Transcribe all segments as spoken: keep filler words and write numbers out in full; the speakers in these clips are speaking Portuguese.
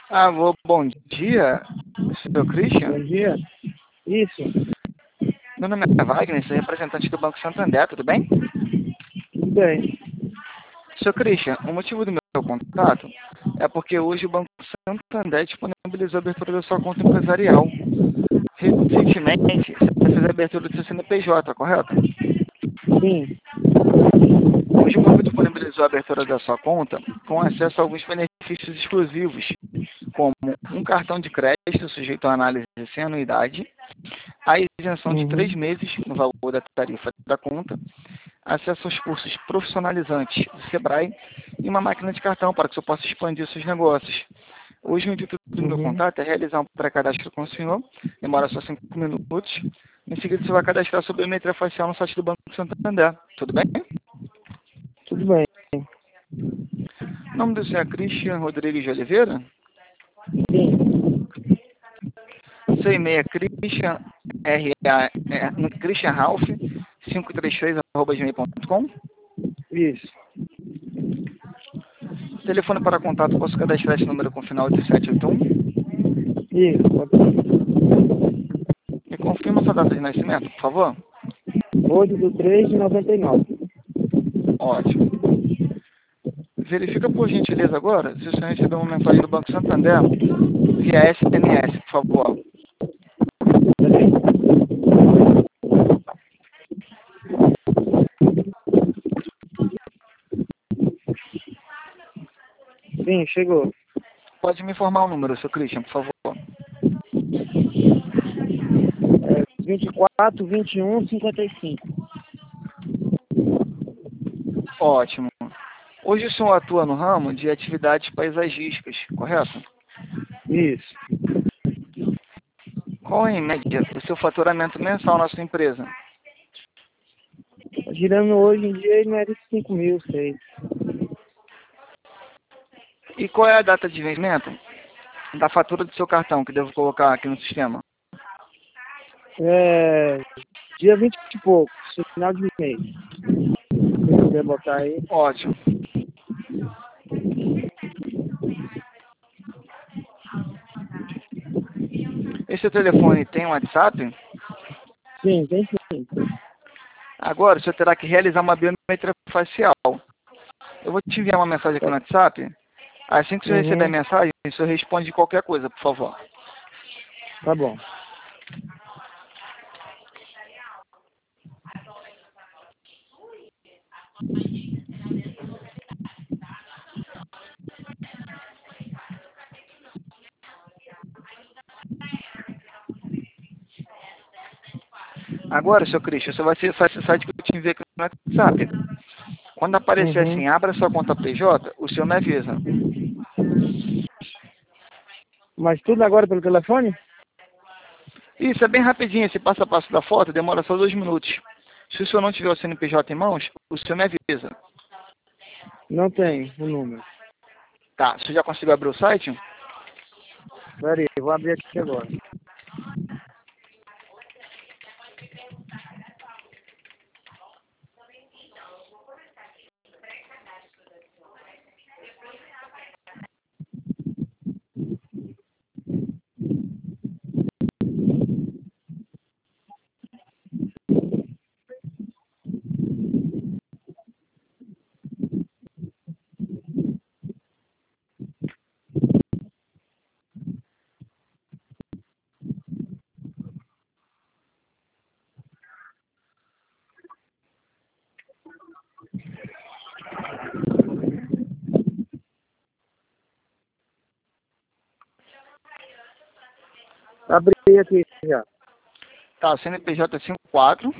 Alô, bom dia, senhor Bom Christian. dia. Isso, Meu nome é Wagner, sou representante do Banco Santander, tudo bem? tudo bem. Senhor Christian, o motivo do meu contato é porque hoje o Banco Santander disponibilizou a abertura da sua conta empresarial. Recentemente, você fez a abertura do seu C N P J, correto? Sim. Hoje o banco disponibilizou a abertura da sua conta com acesso a alguns benefícios exclusivos, como um cartão de crédito sujeito à análise sem anuidade, a isenção de três Uhum. meses no valor da tarifa da conta, acesso aos cursos profissionalizantes do Sebrae e uma máquina de cartão para que você possa expandir seus negócios. Hoje o intuito do meu Uhum. contato é realizar um pré-cadastro com o senhor, demora só cinco minutos. Em seguida você vai cadastrar sua biometria facial no site do Banco Santander. Tudo bem? Tudo bem. O nome do senhor é Christian Rodrigues de Oliveira? Sim. Seu e-mail é Christian, R A, é, no- Christian Ralph, quinhentos e trinta e três, arroba gmail ponto com. Isso. Telefone para contato, posso cadastrar esse número com final de sete oito um. Isso. Pode ser. Me confirma sua data de nascimento, por favor. oito do três de noventa e nove. Ótimo. Verifica por gentileza agora se o senhor recebeu uma mensagem do Banco Santander via S M S, por favor. Sim, chegou. Pode me informar o número, seu Christian, por favor. É vinte e quatro, vinte e um, cinquenta e cinco. Ótimo. Hoje o senhor atua no ramo de atividades paisagísticas, correto? Isso. Qual é, em média, o seu faturamento mensal na sua empresa? Tá girando hoje em dia ele não é de cinco mil, seis. E qual é a data de vencimento da fatura do seu cartão que devo colocar aqui no sistema? É dia vinte e pouco, final de mês. Se quiser botar aí. Ótimo. Esse telefone tem um WhatsApp? Sim, tem sim. Agora o senhor terá que realizar uma biometria facial. Eu vou te enviar uma mensagem aqui no WhatsApp. Assim que o senhor receber a Uhum. mensagem, o senhor responde qualquer coisa, por favor. Tá bom. Agora, senhor Cristian, você vai acessar esse site que eu te enviei aqui no WhatsApp. Quando aparecer Uhum. assim, abra sua conta P J, o senhor me avisa. Mas tudo agora pelo telefone? Isso é bem rapidinho, esse passo a passo da foto demora só dois minutos. Se o senhor não tiver o C N P J em mãos, o senhor me avisa. Não tem o número. Tá, o senhor já conseguiu abrir o site? Pera aí, eu vou abrir aqui agora. Abri aqui já. Tá, o C N P J é cinco quatro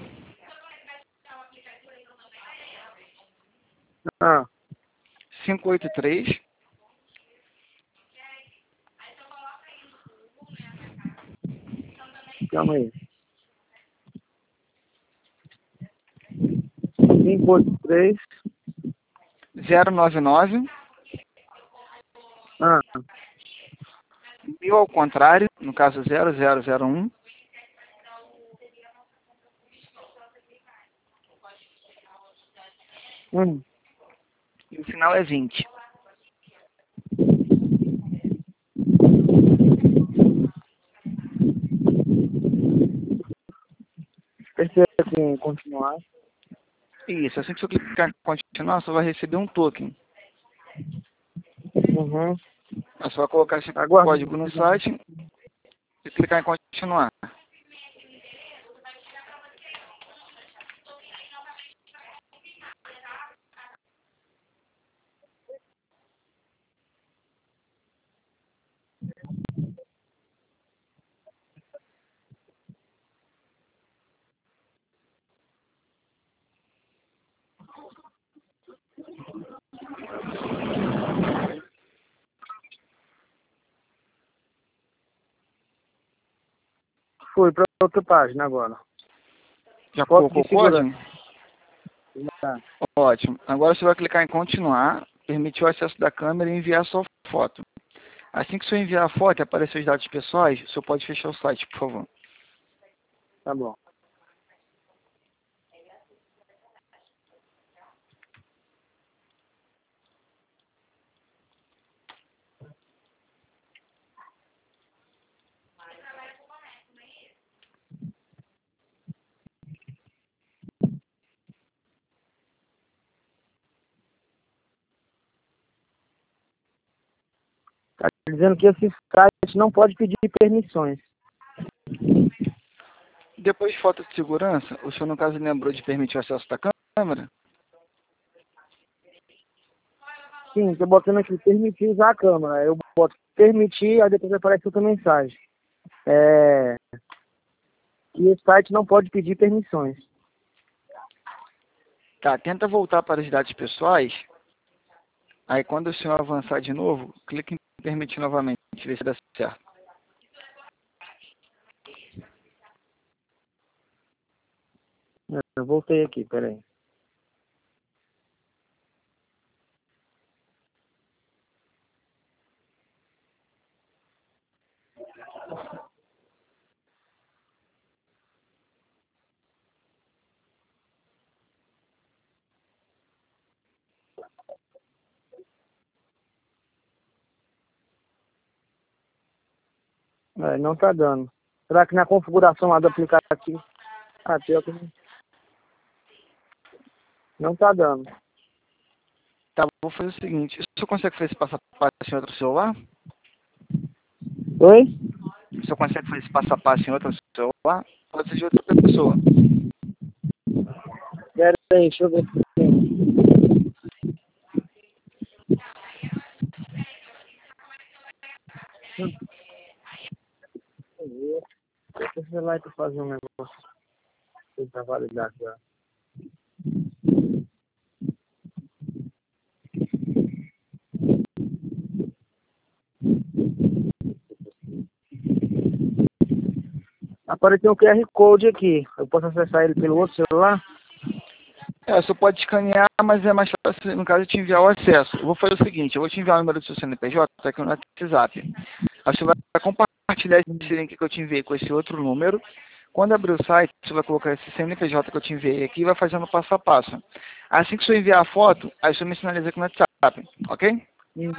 Ah, cinco oito três calma aí. cinco oito três. zero nove nove Ah, mil ao contrário, no caso zero zero zero um um. e o final é vinte. continuar. Isso, assim que você clicar em continuar, você vai receber um token. Uhum. Aí você vai colocar esse Aguardo. código no site e clicar em continuar. Fui para outra página agora. Já Foto colocou de o código? segurança. Já. Ótimo. Agora você vai clicar em continuar, permitir o acesso da câmera e enviar sua foto. Assim que você enviar a foto e aparecer os dados pessoais, você pode fechar o site, por favor. Tá bom. Tá dizendo que esse site não pode pedir permissões. Depois de foto de segurança, o senhor, no caso, lembrou de permitir o acesso da câmera? Sim, tô botando aqui, permitir usar a câmera. Eu boto permitir, aí depois aparece outra mensagem. É... E esse site não pode pedir permissões. Tá, tenta voltar para os dados pessoais. Aí quando o senhor avançar de novo, clique em permitir novamente, ver se dá certo. Eu voltei aqui, peraí. É, não tá dando. Será que na configuração lá do aplicativo... Ah, pior que não... Não tá dando. Tá, vou fazer o seguinte. O senhor consegue fazer esse passo a passo em outro celular? Oi? O senhor consegue fazer esse passo a passo em outro celular? Pode ser de outra pessoa. Pera aí, deixa eu ver se tem. Deixa eu lá e tu fazer um negócio. Tentar validar já. Apareceu um Q R Code aqui. Eu posso acessar ele pelo outro celular? É, o senhor pode escanear, mas é mais fácil, no caso, te enviar o acesso. Eu vou fazer o seguinte, eu vou te enviar o número do seu C N P J aqui no WhatsApp. Aí você vai compartilhar esse link que eu te enviei com esse outro número. Quando abrir o site, você vai colocar esse C N P J que eu te enviei aqui e vai fazendo passo a passo. Assim que você enviar a foto, aí você me sinaliza aqui no WhatsApp, ok? Hum.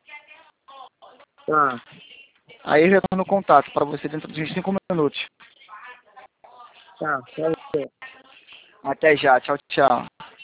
Tá, Aí eu retorno o contato para você dentro de uns cinco minutos. tá. Pera aí. Até já, tchau, tchau.